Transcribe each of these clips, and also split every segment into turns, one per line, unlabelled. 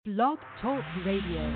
Blog Talk Radio.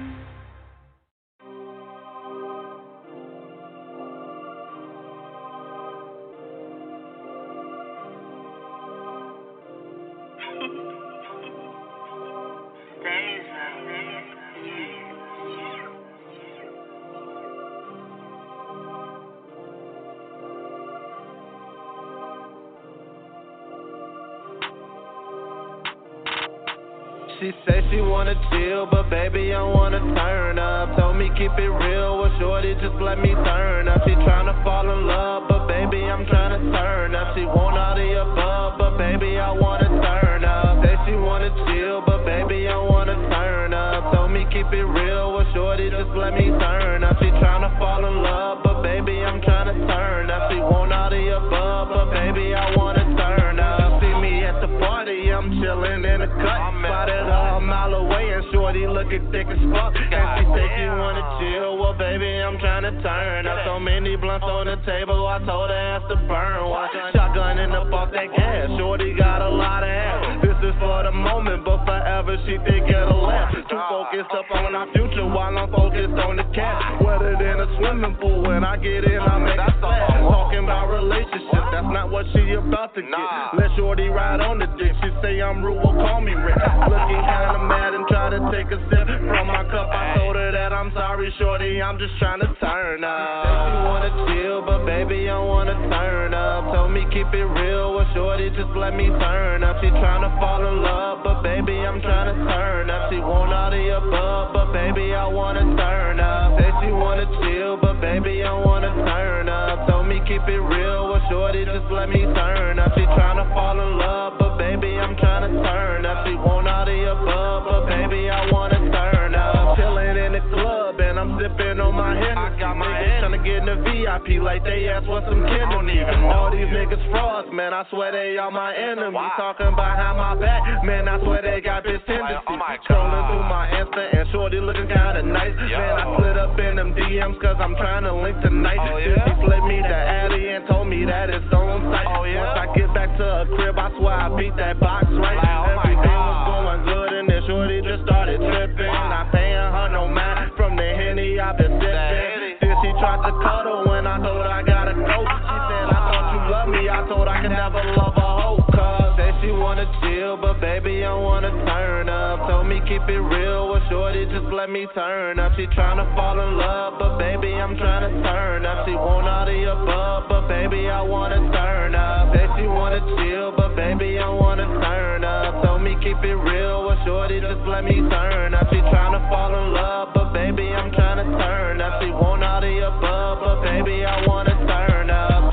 She say she wanna chill, but baby, I wanna turn up. Told me keep it real, well shorty, just let me turn up. She tryna fall in love, but baby, I'm tryna turn up. She want all the above, but baby, I wanna turn up. Say she wanna chill, but baby, I wanna turn up. Told me keep it real, well shorty, just let me turn up. She tryna fall in love, but baby, I'm tryna turn up. She want all the above, but baby, I wanna turn up. See me at the party, I'm chillin' in the cut. Spotted a mile away and shorty looking thick as fuck. And she say she wanna chill, well baby, I'm tryna turn up. So many blunts on the table, I told her ass to burn one. Shotgunning up off that gas, shorty got a lot of ass. This is for the moment, but forever she think it'll last. Too focused up on our future while I'm focused on the cash. Wetter than a swimming pool, when I get in I make a splash. Talking about relationships, that's not what she about to get. Let shorty ride on the dick, she say I'm rude, well call me Rick. Looking kinda mad and try to take a sip from my cup. I told her that I'm sorry, shorty, I'm just trying to turn up. She wanna chill, but baby, I wanna turn up. Told me keep it real, well shorty, just let me turn up. She tryna fall in love, but baby, I'm tryna turn up. She want all the above, but baby, I wanna turn up. Say she wanna chill, but baby, I wanna turn up. Told me keep it real, well shorty, just let me turn up. She tryna fall in love, but baby, I'm tryna turn up. She want all the above, but baby, I wanna turn up. Chillin' in the club and I'm sippin' on my Hennessy. I got my niggas tryna get in the VIP like they ask what's some kin to me. All these niggas frauds, man, I swear they all my enemies. Talking behind my back, man, I swear they got bitch tendencies. Scrolling through my Insta and shorty looking kinda nice. Man, I slid up in them DMs cause I'm tryna link tonight. Then she slid me the Addy and told me that it's on site. Once I get back to a crib, I swear I beat that box right. Everything was going good and then shorty just started tripping. Not paying her no mind from the Henny I've been sipping. Then she tried to cuddle when I told her I gotta go. She said I thought you loved me, I told her I could never love a hoe. Cause said she wanna chill, but baby I wanna turn up. Told me keep it real, well shorty just let me turn up. She tryna fall in love, but baby I'm tryna turn up. She want all the above, but baby I wanna turn up. Said she wanna chill, but baby I wanna turn up. Told me keep it real, well shorty just let me turn up. She tryna fall in love, but baby I'm tryna turn up. She want all the above, but baby I wanna turn up.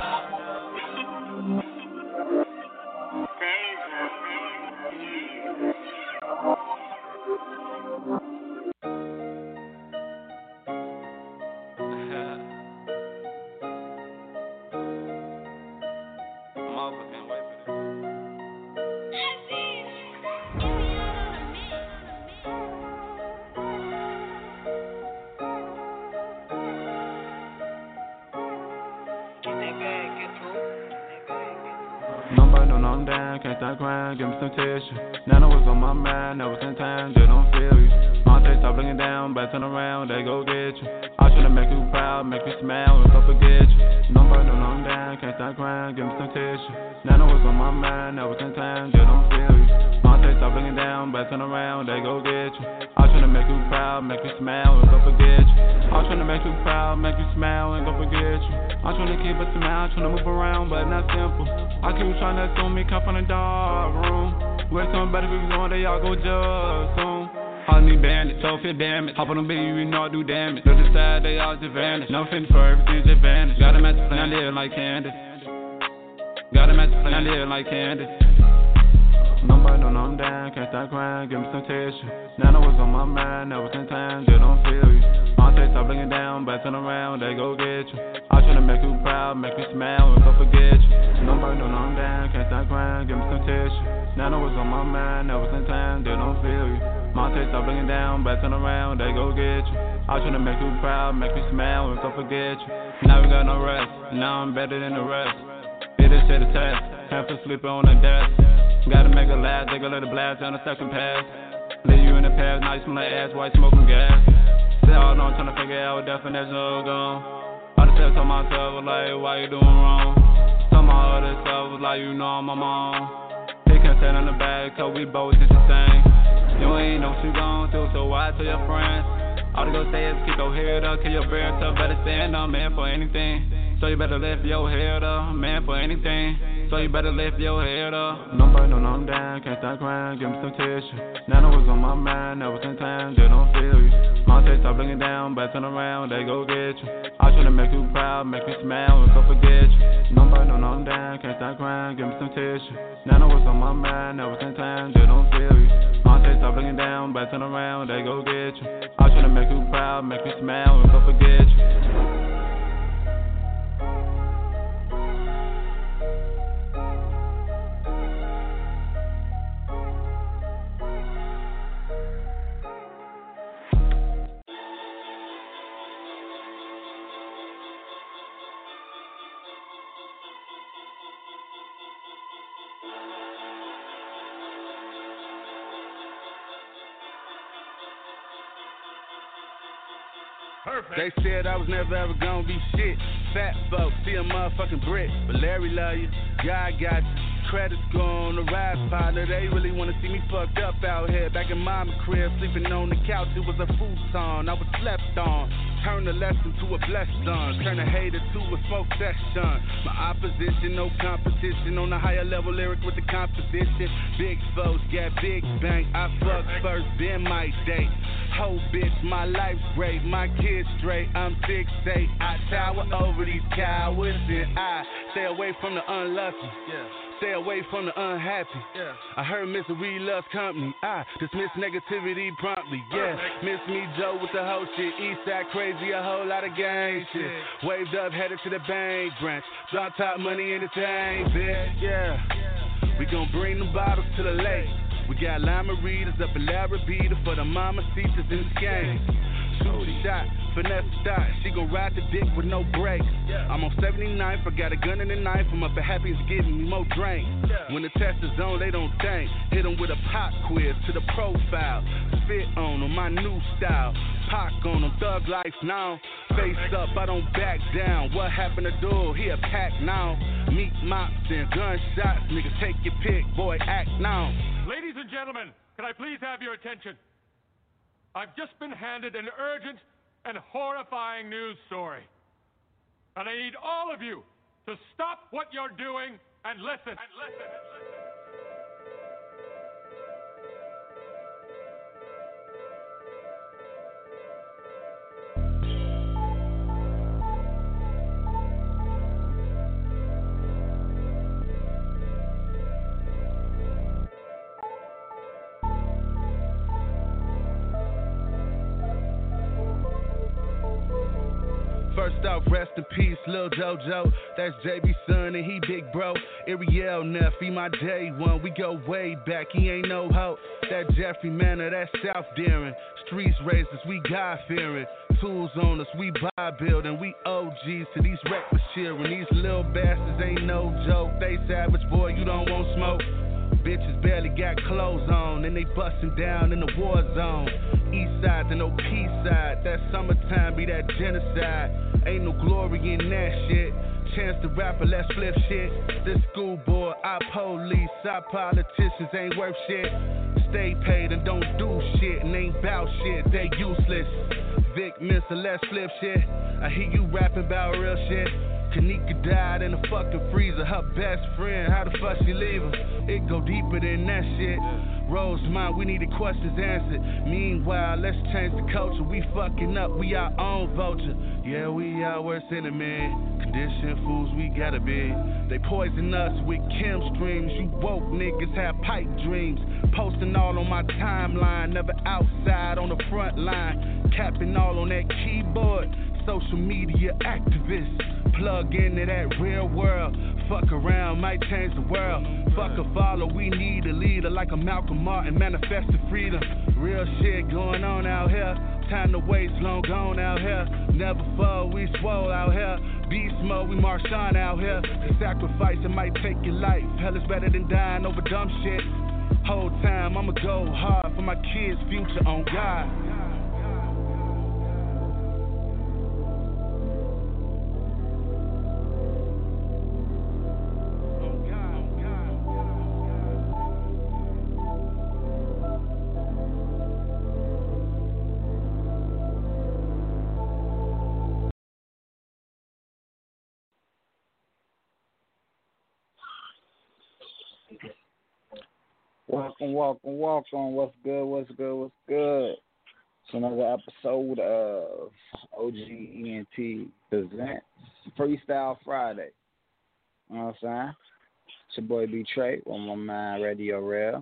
Nobody know I'm down, can't stop crying, give me some tissue. Now I was on my mind, never in time, they don't feel you. Monte, stop looking down, back turn around, they go get you. I tryna make you proud, make you smile, and don't forget you. Nobody know I'm down, can't stop crying, give me some tissue. Now I was on my mind, never in time, they don't feel you. Monte, stop looking down, back turn around, they go get you. I tryna make you proud, make you smile, and don't forget you. I'm tryna make you proud, make you smile, and don't forget you. I'm tryna keep a smile, tryna move around, but not simple. I keep tryna assume me come from the dark room. Where some better people going, they all go just soon. I need bandits, so feel damage. Hop on them baby, you know I do damage. Look decide they all just vanish. No fit for everything's advantage. Got a match to play, I live like Candace. Got a match to play, I live like Candace. Nobody know I'm down, can't stop crying, give me some tissue. Now I was on my mind, never in time, they don't feel you. Monte, stop looking down, back turn around, they go get you. I tryna make you proud, make you smile, and don't forget you. Nobody know I'm down, can't stop crying, give me some tissue. Now I was on my mind, never in time, they don't feel you. Monte, stop looking down, back turn around, they go get you. I tryna make you proud, make you smile, and don't forget you. Now we got no rest, now I'm better than the rest. Did this shit a test, half asleep on the desk. Gotta make a last, they gon' let it blast down the second pass. Leave you in the past, night smell like ass, white smoking gas. Still all on trying to figure out what definition of gone. I just said to myself, like, why you doing wrong? Some of my other stuff was like, you know I'm my mom. He can't stand on the back, cause we both just the same. You ain't know what you gon' do, so why tell your friends? All they gon' say is keep your head up, keep your beard up, better stand up, man, for anything. So you better lift your head up, man, for anything. So you better lift your head up. Nobody know I'm down, can't stop crying, give me some tissue. Now know what's on my mind, never in time, they don't feel you. Mom say stop looking down, but turn around, they go get you. I try to make you proud, make you smile, and go forget you. Nobody know I'm down, can't stop crying, give me some tissue. Now know what's on my mind, never in time, they don't feel you. Mom say stop looking down, but turn around, they go get you. I try to make you proud, make you smile, and go forget you.
Perfect. They said I was never ever gonna be shit. Fat folks, see a motherfucking brick. But Larry love you, God got you. Credit score on the rise, partner. They really wanna see me fucked up out here. Back in mama crib, sleeping on the couch, it was a futon. I was slept on. Turn the lesson to a blessing. Turn a hater to a smoke session. My opposition, no competition. On a higher level lyric with the composition. Big folks got big bank. I fuck first, then my date. Whole bitch, my life's great. My kids straight, I'm 6'8". I tower over these cowards and I stay away from the unlucky. Stay away from the unhappy. I heard misery loves company. I dismiss negativity promptly. Miss me Joe with the whole shit. Eastside crazy, a whole lot of gang shit. Waved up, headed to the bank branch. Drop top money in the tank, bitch. We gon' bring the bottles to the lake. We got lima readers up in Larabita for the mama seaters in the game. Shoot a shot, finesse a dot. She gon' ride the dick with no brakes. I'm on 79th, I got a gun and a knife. I'm up at Happy's getting me more drink. When the test is on, they don't think. Hit them with a pop quiz to the profile. Spit on them, my new style. Pac on them, thug life now. Face up, I don't back down. What happened to do? He a pack now. Meat mops and gunshots. Niggas take your pick, boy, act now.
Ladies and gentlemen, can I please have your attention? I've just been handed an urgent and horrifying news story. And I need all of you to stop what you're doing and listen.
First off, rest in peace, Lil JoJo. That's JB son and he big bro. Ariel Neff, he my day one. We go way back, he ain't no hoe. That Jeffrey Manor, that South Deering. Streets racers, we God fearing. Tools on us, we buy building. We OGs to these reckless cheering. These little bastards ain't no joke. They savage, boy, you don't want smoke. Bitches barely got clothes on, and they bustin' down in the war zone. East side to no peace side, that summertime be that genocide. Ain't no glory in that shit. Chance the Rapper, let's flip shit. This schoolboy, our police, our politicians ain't worth shit. Stay paid and don't do shit, and ain't bout shit, they useless. Vic Mensa, let's flip shit. I hear you rapping about real shit. Kanika died in a fucking freezer. Her best friend, how the fuck she leave her? It go deeper than that shit. Rosemont, we need the questions answered. Meanwhile, let's change the culture. We fucking up, we our own vulture. Yeah, we our worst enemy. Conditioned fools we gotta be. They poison us with chem streams. You woke niggas have pipe dreams. Posting all on my timeline. Never outside on the front line. Capping all on that keyboard. Social media activists. Plug into that real world. Fuck around, might change the world. Fuck a follow, we need a leader like a Malcolm Martin, manifested freedom. Real shit going on out here. Time to waste, long gone out here. Never fall, we swole out here. Beast mode, we march on out here. The sacrifice, it might take your life. Hell is better than dying over dumb shit. Whole time I'ma go hard for my kids' future on God.
Welcome. What's good? It's another episode of OGENT Presents Freestyle Friday. You know what I'm saying? It's your boy B Trey on my mind, Radio Rail.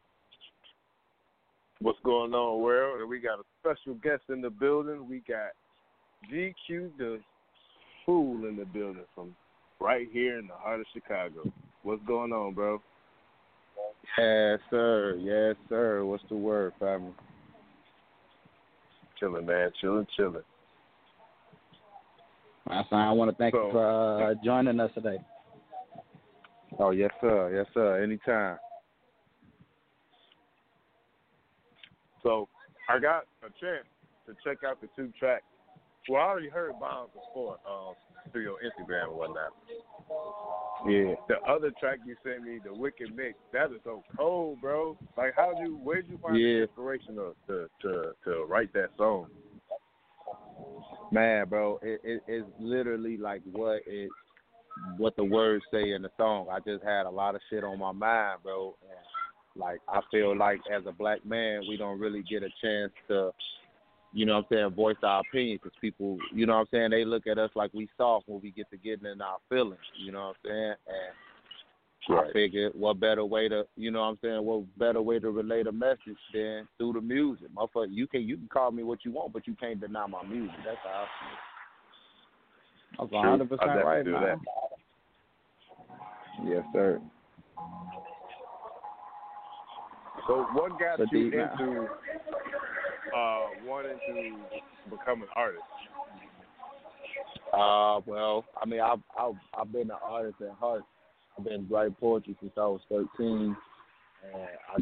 What's going on, world? And we got a special guest in the building. We got GQ the Fool in the building from right here in the heart of Chicago. What's going on, bro?
Yes, sir. What's the word, family?
Chilling, man. Chilling.
I want to thank you for joining us today.
Oh, yes, sir. Anytime. So, I got a chance to check out the 2 tracks. Well, I already heard Bombs before through your Instagram and whatnot. Yeah. The other track you sent me, the Wicked Mix, that is so cold, bro. Like, where'd you find the inspiration to write that song?
Man, bro, it's literally like what the words say in the song. I just had a lot of shit on my mind, bro. And, like, I feel like as a black man, we don't really get a chance to, you know what I'm saying, voice our opinion, because people, you know what I'm saying, they look at us like we soft when we get to getting in our feelings, you know what I'm saying? And right. I figured what better way to relate a message than through the music. Motherfucker, you can call me what you want, but you can't deny my music. That's how I feel. That's 100% right, man. That. Yes, sir.
So what got you into wanting to become an artist?
Well, I mean, I've been an artist at heart. I've been writing poetry since I was 13, and I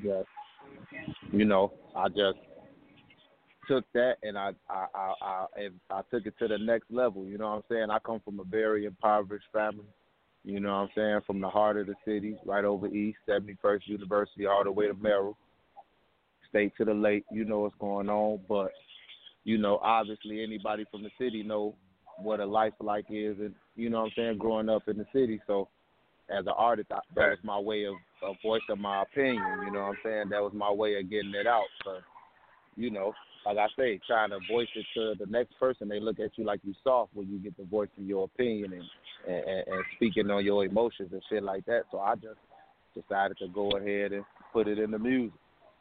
just took that and I took it to the next level. You know what I'm saying? I come from a very impoverished family. You know what I'm saying? From the heart of the city, right over east, 71st University, all the way to Merrill. State to the lake, you know what's going on. But, you know, obviously anybody from the city know what a life like is, and, you know what I'm saying, growing up in the city. So as an artist, that was my way of voicing my opinion, you know what I'm saying? That was my way of getting it out. But, you know, like I say, trying to voice it to the next person, they look at you like you soft when you get to voicing your opinion and speaking on your emotions and shit like that. So I just decided to go ahead and put it in the music.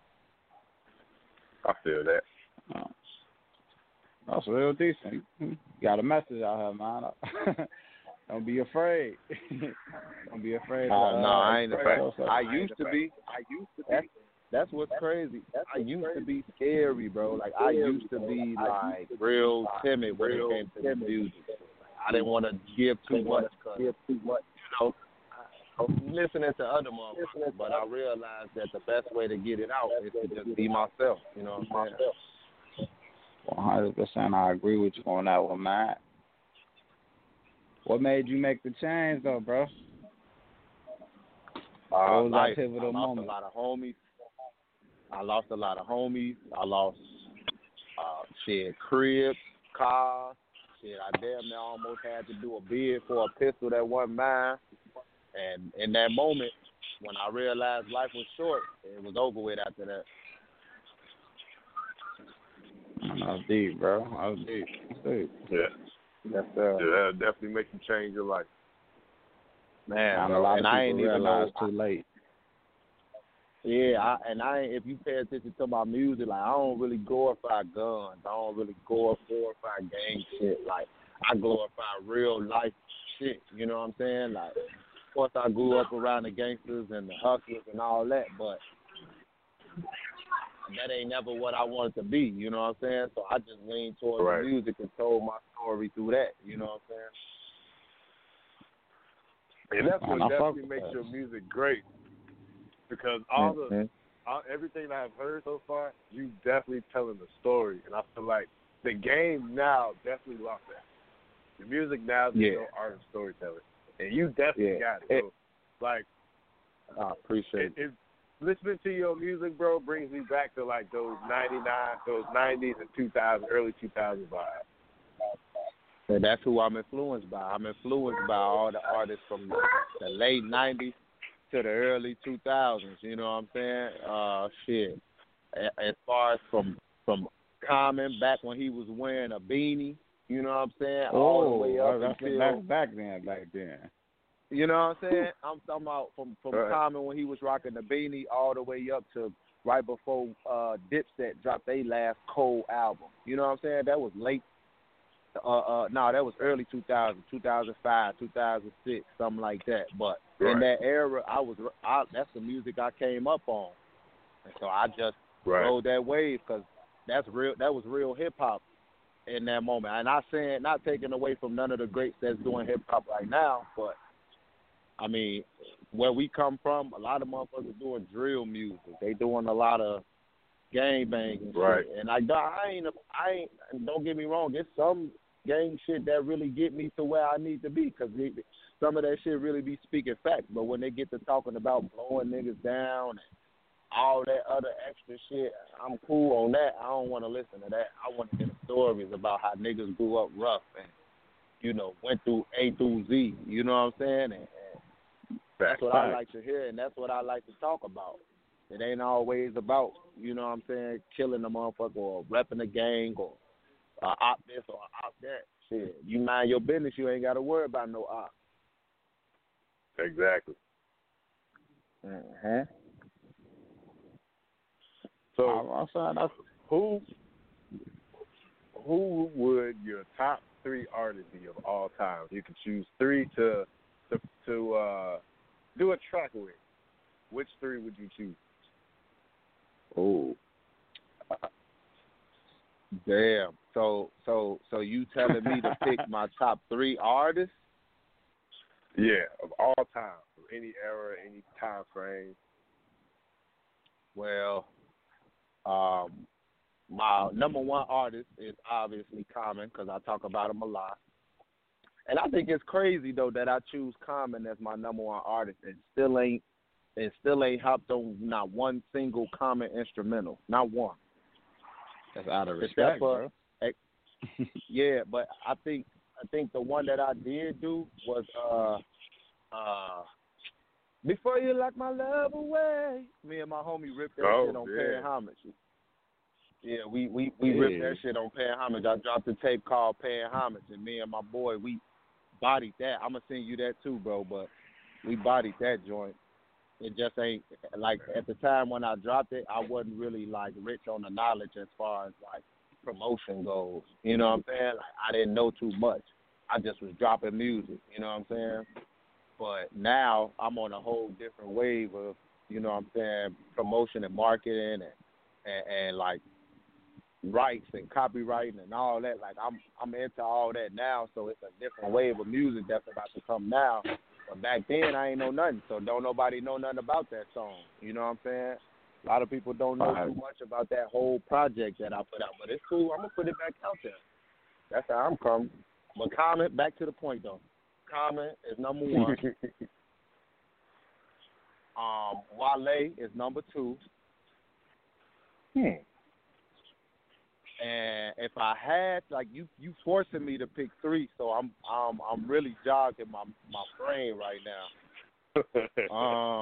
I feel that.
That's real decent. You got a message out here, man. Don't be afraid. Don't be afraid.
No, I ain't afraid. I used to be.
That's what's crazy. I used to be scary, bro. Like, I used to be, like, real timid when it came to the music. I didn't want to give too much, you know, listening to other motherfuckers, but I realized that the best way to get it out is to just be myself, you know what I'm saying? 100%, I agree with you on that one, man. What made you make the change, though, bro? What was that pivotal moment? I lost a lot of homies. I lost cribs, cars. Shit, I damn near almost had to do a bid for a pistol that wasn't mine. And in that moment, when I realized life was short, it was over with after that. I was deep, bro. I was deep.
Yeah.
Yes, sir.
Yeah, that'll definitely make you change your life.
Man, and I ain't even realized too late. Yeah, if you pay attention to my music, like, I don't really glorify guns. I don't really glorify gang shit. Like, I glorify real life shit. You know what I'm saying? Like, of course, I grew up around the gangsters and the hustlers and all that, but that ain't never what I wanted to be. You know what I'm saying? So I just leaned towards the music and told my story through that. You know what I'm saying?
And that's what definitely makes your music great. Because all the everything that I've heard so far, you definitely telling the story, and I feel like the game now definitely lost that. The music now is no art of storytelling, and you definitely got it. So, like,
I appreciate it.
Listening to your music, bro, brings me back to like those 90s and 2000, early 2000s vibes.
And that's who I'm influenced by. I'm influenced by all the artists from the late 90s to the early 2000s. You know what I'm saying? Shit. As far as from Common back when he was wearing a beanie, you know what I'm saying? All the way up until
back then.
You know what I'm saying? I'm talking about from Common when he was rocking the beanie all the way up to right before Dipset dropped their last Cold album. You know what I'm saying? That was late. That was early 2000, 2005, 2006, something like that. But in that era, that's the music I came up on, and so I just rode that wave because that's real. That was real hip hop in that moment. And not taking away from none of the greats that's doing hip hop right now, but I mean, where we come from, a lot of motherfuckers doing drill music. They doing a lot of gang banging shit. And I ain't. Don't get me wrong. There's some gang shit that really get me to where I need to be because some of that shit really be speaking facts. But when they get to talking about blowing niggas down and all that other extra shit, I'm cool on that. I don't want to listen to that. I want to hear the stories about how niggas grew up rough and, you know, went through A through Z. You know what I'm saying? And that's what I like to hear, and that's what I like to talk about. It ain't always about, you know what I'm saying, killing a motherfucker or repping a gang or op this or op that. Shit, you mind your business, you ain't got to worry about no op.
Exactly.
Mm-hmm.
So, who would your top 3 artists be of all time? You can choose 3 to do a track with. Which 3 would you choose?
Oh, damn. So you telling me to pick my top 3 artists?
Yeah, of all time, of any era, any time frame.
Well, my number 1 artist is obviously Common because I talk about him a lot. And I think it's crazy though that I choose Common as my number 1 artist and still ain't hopped on not one single Common instrumental, not one.
That's out of respect, bro.
Yeah, but I think the one that I did do was Before You Lock My Love Away. Me and my homie ripped that shit on Paying Homage. Yeah, we ripped that shit on Paying Homage. I dropped a tape called Paying Homage, and me and my boy, we bodied that. I'm going to send you that too, bro, but we bodied that joint. It just ain't, like, at the time when I dropped it, I wasn't really, like, rich on the knowledge as far as, like, promotion goes. You know what I'm saying? Like, I didn't know too much. I just was dropping music, you know what I'm saying? But now I'm on a whole different wave of, you know what I'm saying, promotion and marketing and like, rights and copywriting and all that. Like, I'm into all that now, so it's a different wave of music that's about to come now. But back then, I ain't know nothing, so don't nobody know nothing about that song. You know what I'm saying? A lot of people don't know too much about that whole project that I put out, but it's cool. I'm going to put it back out there. That's how I'm coming. But Common, back to the point, though. Common is number 1. Wale is number 2. And if I had, like, you forcing me to pick 3, so I'm really jogging my brain right now.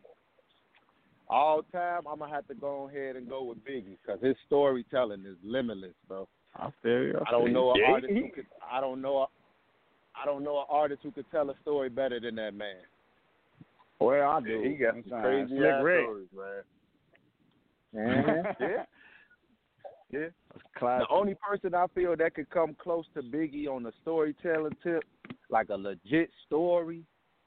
All time, I'm gonna have to go ahead and go with Biggie because his storytelling is limitless, bro.
I feel you.
I don't know an artist who could. I don't know an artist who could tell a story better than that man.
Well, I do.
He got some crazy stories, man. Yeah.
The only person I feel that could come close to Biggie on the storytelling tip, like a legit story,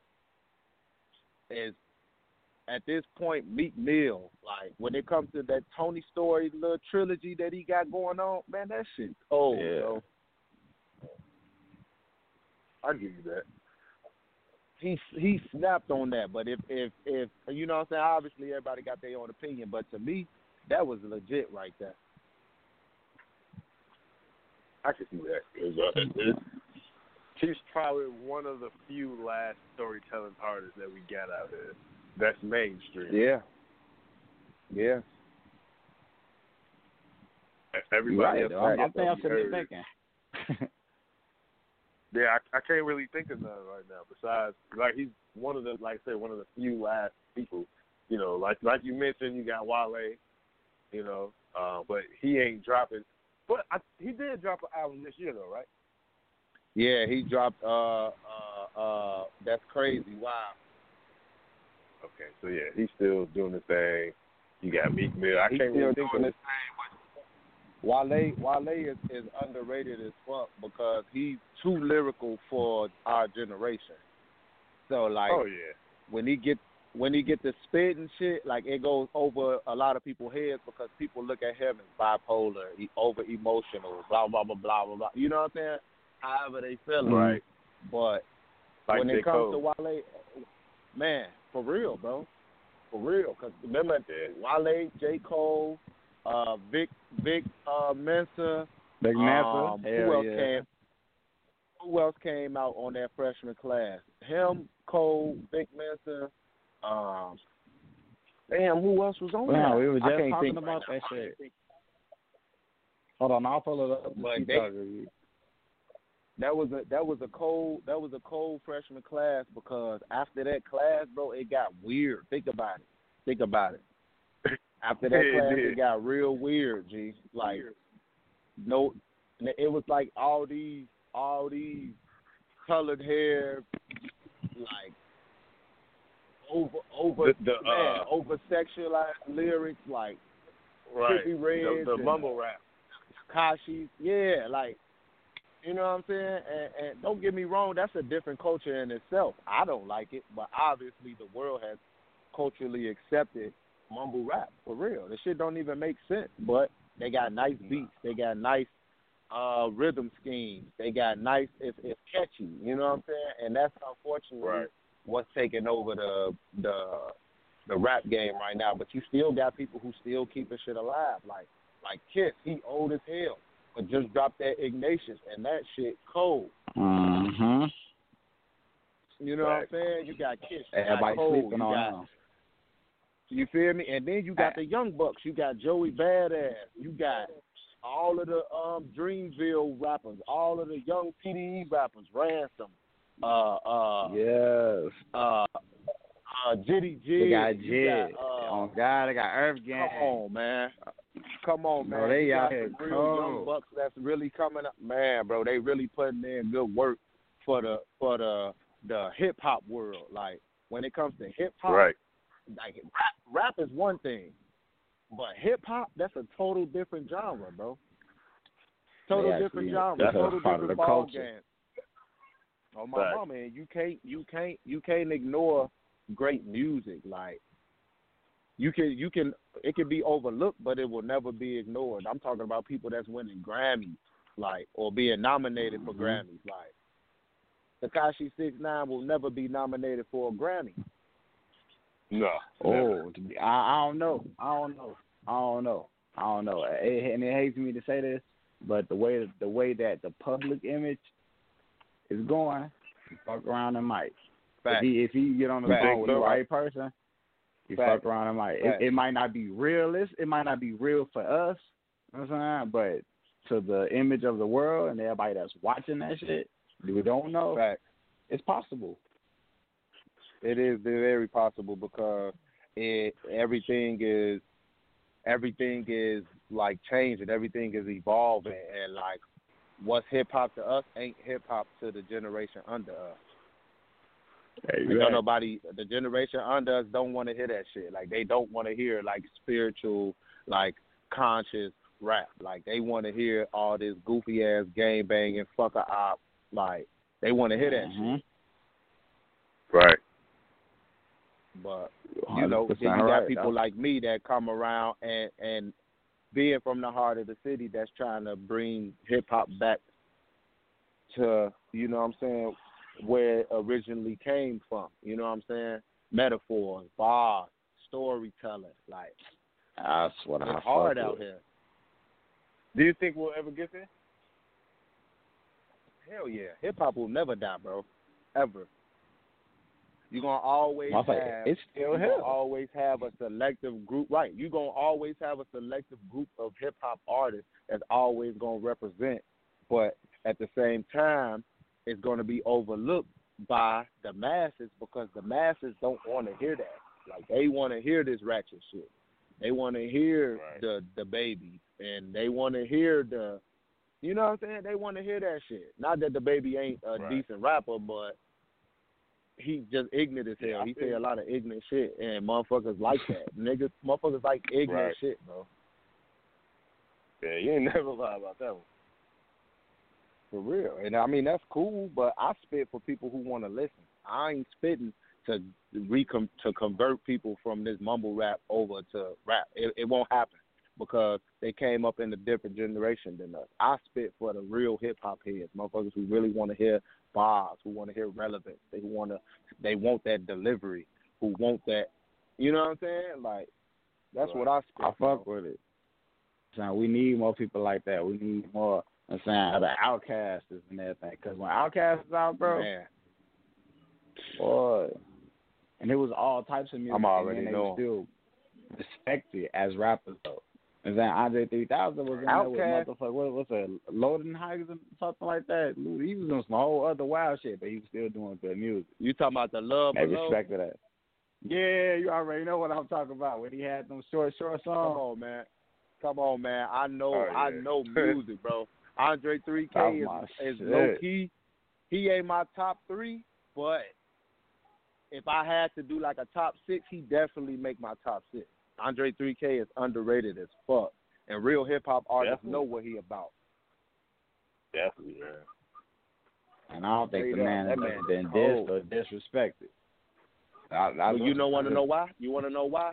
is at this point Meek Mill. Like, when it comes to that Tony Story little trilogy that he got going on, man, that shit's old, bro.
I'll give you that.
he snapped on that. But if you know what I'm saying, obviously everybody got their own opinion. But to me, that was legit right there.
I can see that. She's probably one of the few last storytelling artists that we got out there. That's mainstream.
Yeah. Yeah.
Everybody
right,
else.
I think I'm sitting there thinking.
Yeah, I can't really think of none right now. Besides, like he's one of the, like I said, one of the few last people. You know, like you mentioned, you got Wale. You know, but he ain't dropping. But he did drop an album this year, though, right?
Yeah, he dropped. That's crazy. Wow.
Okay, so yeah, he's still doing the thing. You got Meek Mill. I can't really think of it.
Wale is underrated as fuck because he's too lyrical for our generation. So like,
oh yeah,
when he get the spit and shit, like it goes over a lot of people's heads because people look at him as bipolar, over emotional, blah blah blah blah blah blah. You know what I'm saying? However they feel,
right?
But
like
when
J.
it comes
Cole.
to Wale, man, for real, bro, for real. Because remember, Wale, J. Cole, Vic Mensa,
Big Mensa.
Who else came out on that freshman class? Him, Cole, Vic Mensa. Damn, who else was on
Wow,
that?
we were just talking
think
about that shit. Hold on, I'll pull it up.
But that was a cold freshman class because after that class, bro, it got weird. Think about it. After that class, it got real weird, G. Like, no, it was like all these colored hair, like over sexualized lyrics, like
right,
Trippie Redd,
the mumble rap,
Kashi's, yeah, like. You know what I'm saying? And don't get me wrong, that's a different culture in itself. I don't like it, but obviously the world has culturally accepted mumble rap, for real. The shit don't even make sense, but they got nice beats. They got nice rhythm schemes. They got nice, it's catchy, you know what I'm saying? And that's unfortunately what's taking over the rap game right now. But you still got people who still keeping shit alive. Like Kiss, he old as hell. But just dropped that Ignatius, and that shit cold.
Mm-hmm.
You know what I'm saying? You got Kiss, you
everybody
got Cole,
sleeping on him.
You feel me? And then you got the Young Bucks. You got Joey Badass. You got all of the Dreamville rappers, all of the young PDE rappers, Ransom.
Yes.
Jitty G.
They got Jid. Oh God, they got Earth Gang.
Come on, man.
Bro, they out
got
here
some real young bucks that's really coming up, man, bro. They really putting in good work for the hip hop world. Like when it comes to hip hop, like rap is one thing, but hip hop, that's a total different genre, bro. Different genre, total different ball game. Oh my mama, man, you can't ignore great music. Like you can it can be overlooked, but it will never be ignored. I'm talking about people that's winning Grammys, like, or being nominated for Grammys. Like Tekashi 6ix9ine will never be nominated for a Grammy.
No.
Oh, I don't know. And it hates me to say this, but the way that the public image is going, fuck around and might. If he get on the phone with the right person, you fuck around and might. It might not be realist. It might not be real for us. You know what I'm saying? But to the image of the world and everybody that's watching that shit, we don't know. It's possible.
It is very possible because everything is like changing. Everything is evolving, and like what's hip hop to us ain't hip hop to the generation under us. The generation under us don't want to hear that shit. Like they don't want to hear like spiritual, like conscious rap. Like they want to hear all this goofy ass gang banging, fuck a op. Like they want to hear that shit.
Right.
But you know, then you got people like me that come around and being from the heart of the city, that's trying to bring hip hop back to, you know what I'm saying, where it originally came from. You know what I'm saying? Metaphors, bars, storytelling. Like,
that's what
it's
I
hard
fuck
out
with.
here.
Do you think we'll ever get there?
Hell yeah. Hip-hop will never die, bro. Ever. You're going to always
it's still here.
always have a selective group. Right. You're going to always have a selective group of hip-hop artists that's always going to represent. But at the same time, it's going to be overlooked by the masses because the masses don't want to hear that. Like, they want to hear this ratchet shit. They want to hear the baby, and they want to hear the, you know what I'm saying? They want to hear that shit. Not that the baby ain't a decent rapper, but he just ignorant as hell. He say a lot of ignorant shit, and motherfuckers like that. Motherfuckers like ignorant shit, bro.
Yeah, you ain't never lie about that one.
For real. And I mean, that's cool, but I spit for people who want to listen. I ain't spitting to convert people from this mumble rap over to rap. It won't happen because they came up in a different generation than us. I spit for the real hip-hop heads, motherfuckers who really want to hear bars, who want to hear relevance. They want that delivery, who want that, you know what I'm saying? Like, that's what I spit.
I fuck with it. So we need more people like that. We need more, I'm saying, the Outcasts and everything. Because when Outcasts is out, bro,
man,
boy, and it was all types of music.
I'm already
and they
knowing.
still respected as rappers, though. And then Andre 3000 was in there with motherfucker, what's it, Lodenheiser or something like that. He was doing some whole other wild shit, but he was still doing good music.
You talking about the Love
They
Below?
respected that. Yeah, you already know what I'm talking about. When he had them short songs.
Come on, man. I know music, bro. Andre 3K is
shit.
low key. He ain't my top 3, but if I had to do like a top 6, he definitely make my top 6. Andre 3K is underrated as fuck, and real hip hop artists know what he about.
Definitely, man.
And I don't think the man has been dissed or disrespected.
You want to know why? You want to know why?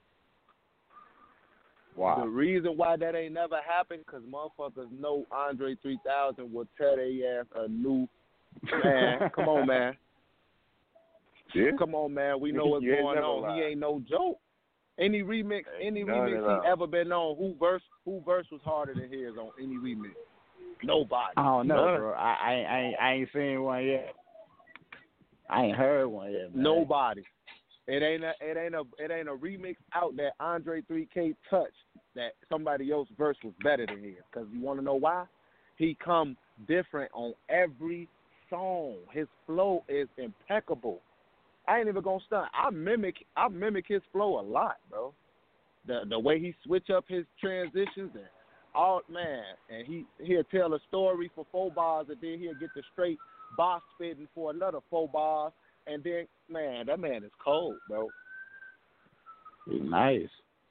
Why?
The reason why that ain't never happened because motherfuckers know Andre 3000 will tear their ass a new man. Come on, man.
Yeah.
Come on, man. We know what's going on. He ain't no joke. Any remix he ever been on, who verse was harder than his on any remix? Nobody.
I don't know, bro. I ain't seen one yet. I ain't heard one yet, man.
Nobody. It ain't a remix out that Andre 3K touched that somebody else's verse was better than his. Because you want to know why? He come different on every song. His flow is impeccable. I ain't even gonna stunt. I mimic his flow a lot, bro. The way he switch up his transitions and all, man, and he'll tell a story for 4 bars and then he'll get the straight boss spitting for another 4 bars and then, man, that man is cold, bro.
He's nice.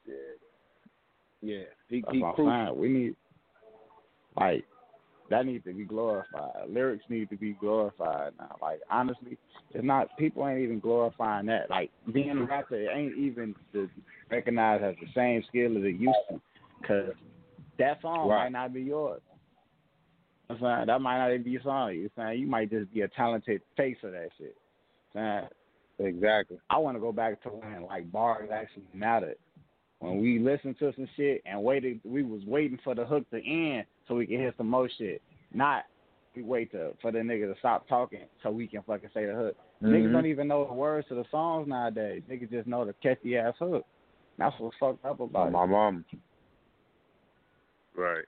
Yeah. He
crucial. We need, like, that needs to be glorified. Lyrics need to be glorified now. Like, honestly, it's not, people ain't even glorifying that. Like, being a rapper, it ain't even recognized as the same skill as it used to. Because that song might not be yours. I'm saying, that might not even be your song. You're saying, you might just be a talented face of that shit.
Exactly.
I want to go back to when, like, bars actually mattered. When we listened to some shit and we was waiting for the hook to end so we can hear some more shit. Not we wait for the nigga to stop talking so we can fucking say the hook.
Mm-hmm.
Niggas don't even know the words to the songs nowadays. Niggas just know the catchy ass hook. That's what's fucked up about it.
My mom.
Right.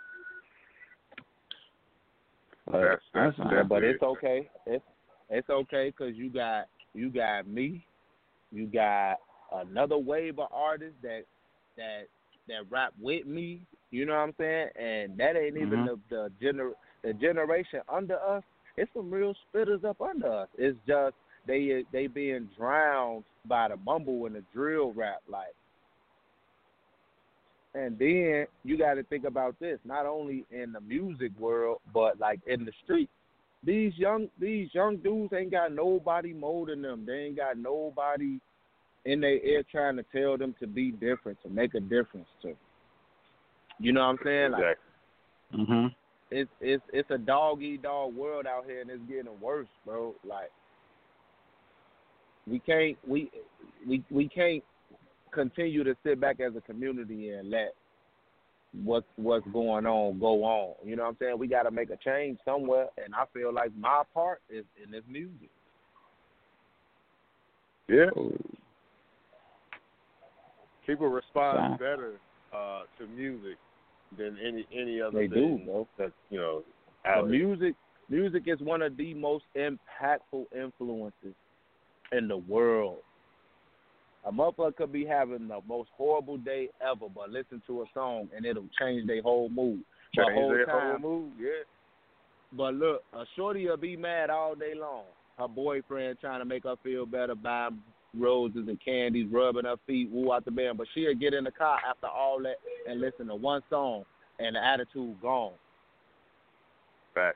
But it's okay. It's okay because you got me, you got another wave of artists that rap with me. You know what I'm saying? And that ain't even the generation under us. It's some real spitters up under us. It's just they being drowned by the mumble and the drill rap, like. And then you got to think about this, not only in the music world, but like in the street. These young dudes ain't got nobody molding them. They ain't got nobody in their ear trying to tell them to be different, to make a difference. You know what I'm saying? Like, it's a dog eat dog world out here, and it's getting worse, bro. Like we can't continue to sit back as a community and let what's going on go on. You know what I'm saying? We got to make a change somewhere, and I feel like my part is in this music.
Yeah. People respond better to music than any other thing.
They do, bro.
That,
Music is one of the most impactful influences in the world. A motherfucker could be having the most horrible day ever, but listen to a song and it'll change their whole mood.
Whole mood, yeah.
But look, a shorty will be mad all day long. Her boyfriend trying to make her feel better, buying roses and candies, rubbing her feet, woo out the bed. But she'll get in the car after all that and listen to one song, and the attitude gone.
Fact.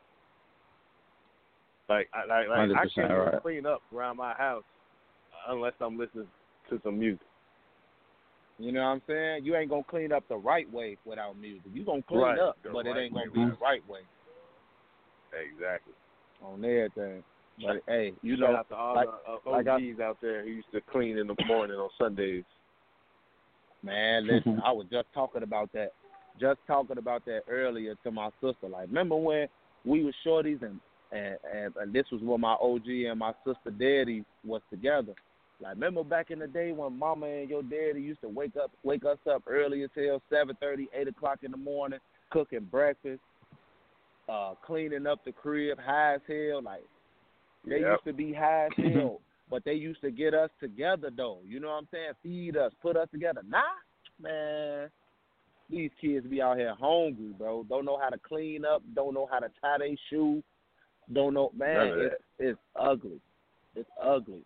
Like I can't even clean up around my house unless I'm listening to some music.
You know what I'm saying? You ain't gonna clean up the right way without music. You gonna clean up, but it ain't gonna be the right way.
Exactly.
On everything. But hey,
shout out to all the OGs out there who used to clean in the morning on Sundays.
Man, listen, I was just talking about that earlier to my sister. Like, remember when we were shorties and this was when my OG and my sister daddy was together. Like, remember back in the day when mama and your daddy used to wake us up early until 7:30, 8 o'clock in the morning, cooking breakfast, cleaning up the crib, high as hell. Like, they used to be high as hell, but they used to get us together, though. You know what I'm saying? Feed us, put us together. Nah, man, these kids be out here hungry, bro. Don't know how to clean up, don't know how to tie their shoe, don't know. Man, it's ugly. It's ugly.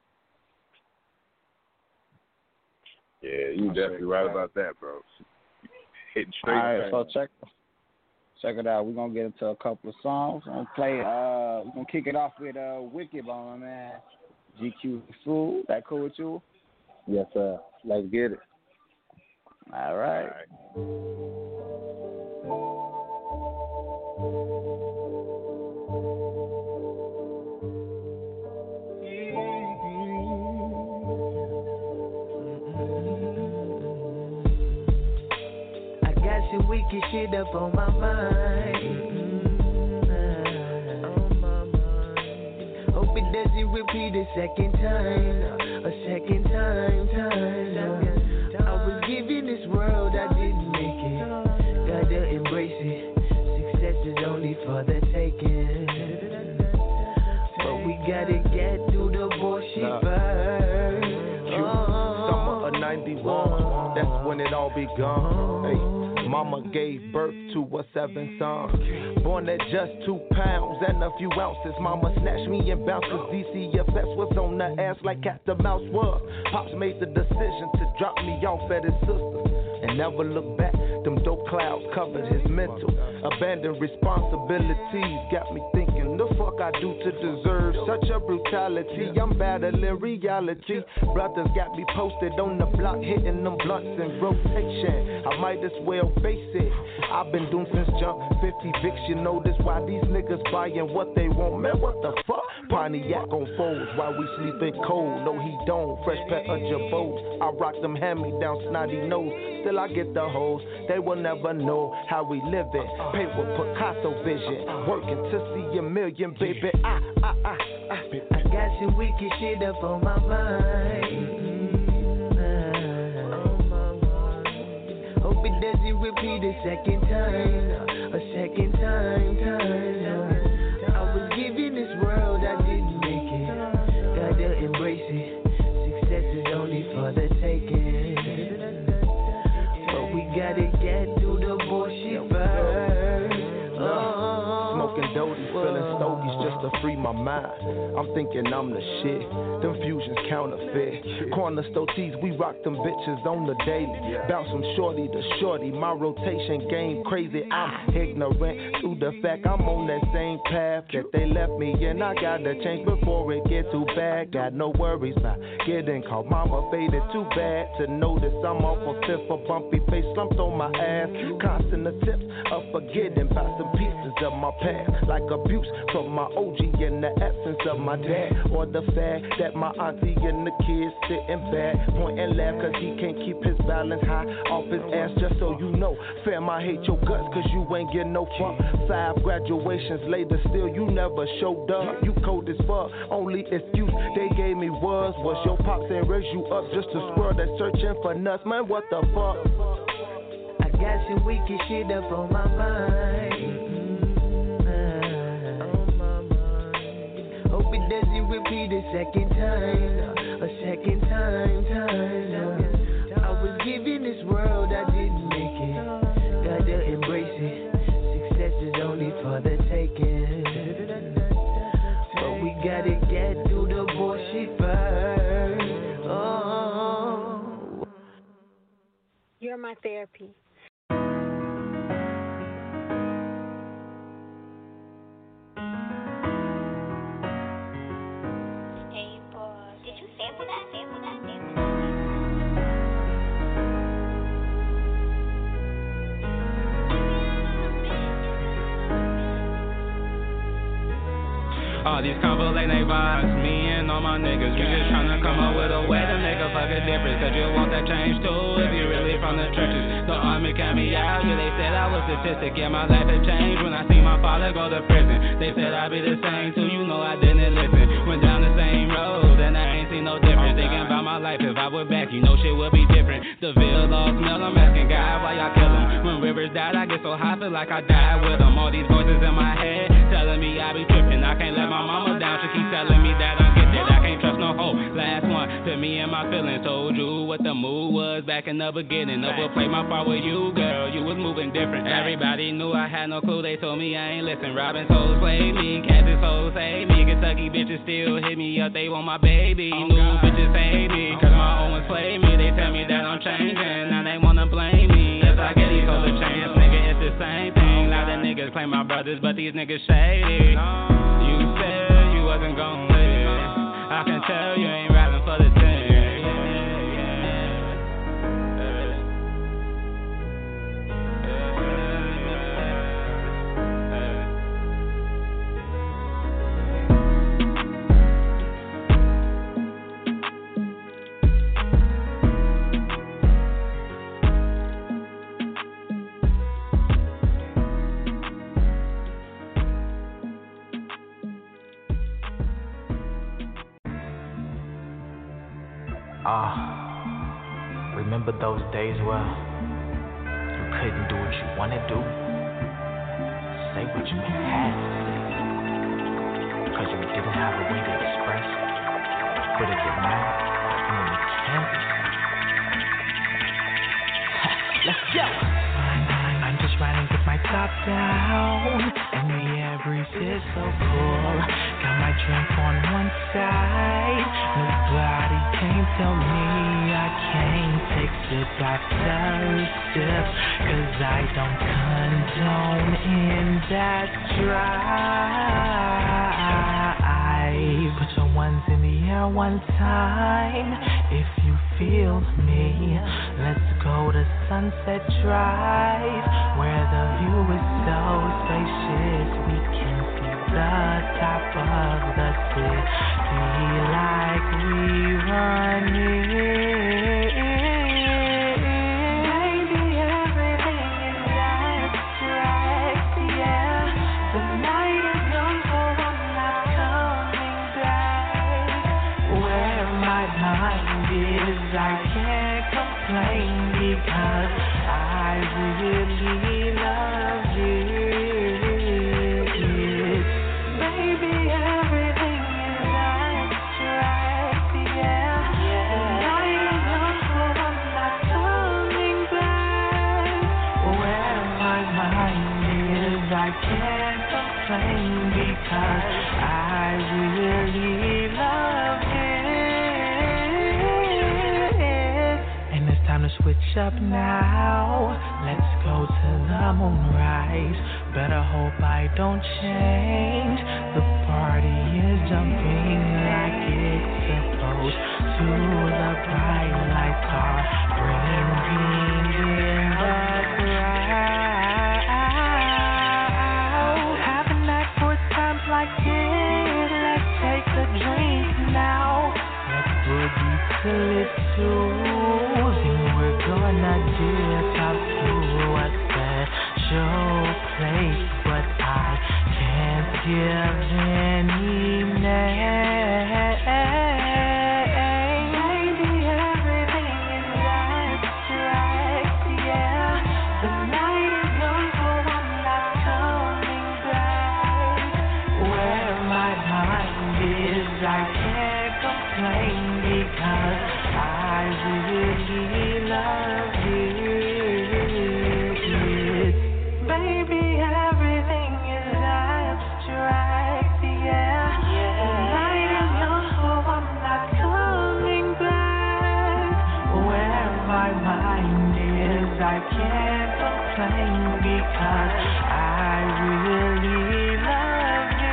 Yeah, you definitely right about that, bro. Hitting straight.
All right, so check it out. We're gonna get into a couple of songs. We're gonna play. We're gonna kick it off with Wicked by my man GQ Fool. That cool with you?
Yes, sir. Let's get it.
All right.
Some wicked shit up on my mind. On my mind. Hope it doesn't repeat a second time. I was given this world, I didn't make it. Gotta embrace it. Success is only for the taking. But we gotta get through the bullshit first.
Summer of 91, that's when it all begun. Hey. Mama gave birth to a 7 sons. Born at just 2 pounds and a few ounces. Mama snatched me and bounced cause DCFS was on the ass like Cat the Mouse was. Pops made the decision to drop me off at his sister's and never look back. Them dope clouds covered his mental. Abandoned responsibilities got me thinking the fuck I do to deserve such a brutality. I'm battling reality. Brothers got me posted on the block, hitting them blunts in rotation. I might as well face it. I've been doomed since jump 50 Vicks. You know this why these niggas buying what they want. Man, what the fuck? Pontiac on foes while we sleeping cold. No, he don't. Fresh pair of Jabos. I rock them hand-me-down snotty nose. Still I get the hoes. They will never know how we live it. Pay with Picasso vision. Working to see a million, baby.
I got some wicked shit up on my mind. Hope it doesn't repeat a second time. I was given this world, I didn't make it. Gotta embrace it. Success is only for the taking. But we gotta get through the bullshit first.
Smoking doty, feeling stogies just to free my mind. I'm thinking I'm the shit. Them fusions counterfeit. Corner store tees, we rock them bitches on the daily. Bounce from shorty to shorty. My rotation game crazy. I'm ignorant to the fact I'm on that same path that they left me in. I gotta change before it get too bad. Got no worries about getting caught. Mama faded too bad to notice I'm off a fifth. A bumpy face slumped on my ass. Constant attempts of forgetting about some pieces of my past, like abuse from my OG in the absence of my dad, or the fact that my auntie and the kids sitting back, point and laugh cause he can't keep his balance high off his ass. Just so you know, fam, I hate your guts cause you ain't getting no fuck. 5 graduations later, still you never showed up. You cold as fuck, only excuse they gave me was your pops ain't raise you up just a squirrel that's searching for nuts. Man, what the fuck?
I got some wicked shit up on my mind. Hope it doesn't repeat a second time. I was given this world, I didn't make it. Gotta embrace it. Success is only for the taking. But we gotta get through the bullshit first. Oh.
You're my therapy.
All these convo late night vibes, me and all my niggas, we just tryna come up with a way to make a fucking difference. Cause you want that change too, if you really from the trenches. The army cut me out, yeah, they said I was statistic. Yeah, my life had changed when I seen my father go to prison. They said I'd be the same too, you know I didn't listen. Went down the same road, and I ain't seen no difference. Thinking about my life, if I were back, you know shit would be different. The Ville lost smell, I'm asking God why y'all kill him. When Rivers died, I get so high, feel like I died with him. All these voices in my head, telling me I be tripping. I can't let my mama down, she keep telling me that I'm gifted. I can't trust no hoe. Last one, to me and my feelings. Told you what the mood was back in the beginning. Overplayed my part with you, girl, you was moving different. Everybody knew I had no clue, they told me I ain't listen. Robbing souls played me, Kansas souls save me. Kentucky bitches still hit me up, they want my baby. New bitches hate me, cause my old ones played me. They tell me that I'm changing, now they wanna blame me. If I get these hoes a chance, nigga, it's the same thing. A lot of niggas claim my brothers, but these niggas shady. You said you wasn't gon' live, I can tell you ain't rapping for the team.
Remember those days where you couldn't do what you wanna do? Say what you had to say, cause you didn't have a way to express what it did now, and then it can't be said. Let's go! I'm just riding with my top down, and the air breeze is so cool. Got my drink on one side, nobody can tell me I can't take sip after sip, cause I don't condone in that drive. Put your ones in the air one time if you feel me. Let's go to Sunset Drive, where the view is so spacious we can see the top of the city like we run it. Baby, everything is abstract, yeah. The night is young, so I'm not coming back. Where my mind is, I can't complain because I really love you. Because I really love it. And it's time to switch up now. Let's go to the moonrise. Better hope I don't change. The party is jumping like it's supposed to. The bright lights are bringing in the crowd. given evening. Maybe everything is abstract, yeah. The night is young, so I'm not coming back. Where my mind is, I can't complain because I really love it. Baby, everything is abstract, yeah. The night is young, so I'm not coming back. Where my mind is, I can't complain because I really love it.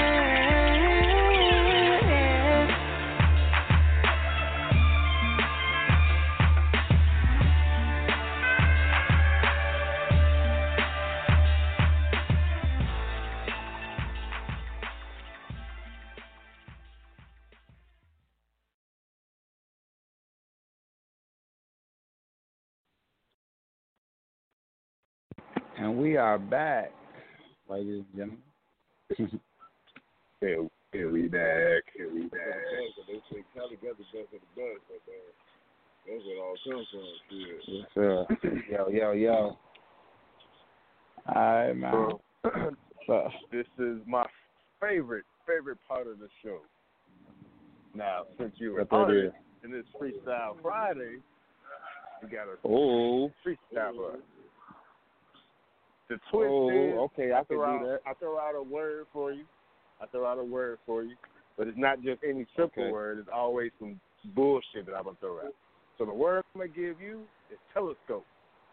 And we are back, ladies and gentlemen.
Here we back. They say Cali got the best of the best, but that's what all comes from. Shit.
Yes, sir. Yo.
All right, man. So,
this is my favorite part of the show. Now, since you were artist in this Freestyle Friday, we got a freestyle. The twist is,
okay, I can do that.
I throw out a word for you, but it's not just any simple word. It's always some bullshit that I'm going to throw out. So the word I'm going to give you is telescope.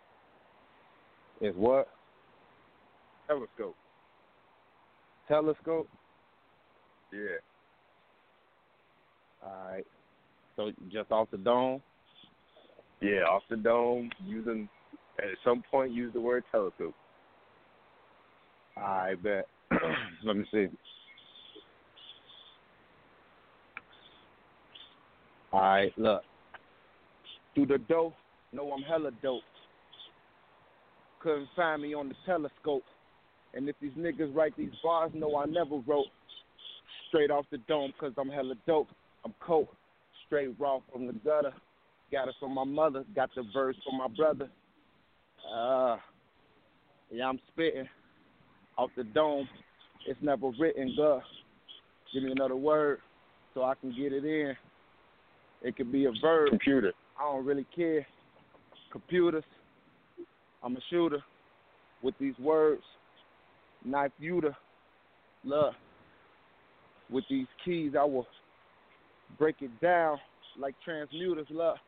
Is what?
Telescope.
Telescope?
Yeah.
All right. So just off the dome?
Yeah, off the dome, at some point use the word telescope.
I bet. Let me see. All right, look. Through the dope, know I'm hella dope. Couldn't find me on the telescope. And if these niggas write these bars, no, I never wrote. Straight off the dome, cause I'm hella dope. I'm coke. Straight raw from the gutter. Got it from my mother. Got the verse from my brother. Yeah, I'm spitting. Off the dome, it's never written, God. Give me another word so I can get it in. It could be a verb.
Computer.
I don't really care. Computers. I'm a shooter with these words. Knife Uter. Love. With these keys, I will break it down like transmuters. Love.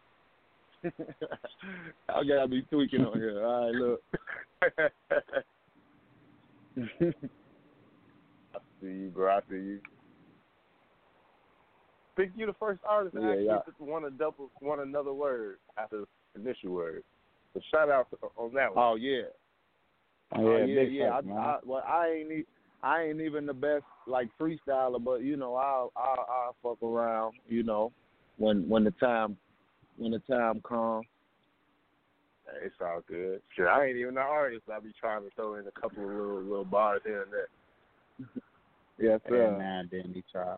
I gotta be tweaking on here. All right, look.
I see you, bro. I see you. Think you the first artist to actually want another word after the initial word. So shout out on that one.
Oh yeah. I ain't even the best like freestyler, but you know I'll fuck around. You know when the time comes.
It's all good. Shit, I ain't even an artist. I be trying to throw in a couple of little bars here and there.
Yes, sir.
Man, didn't he try?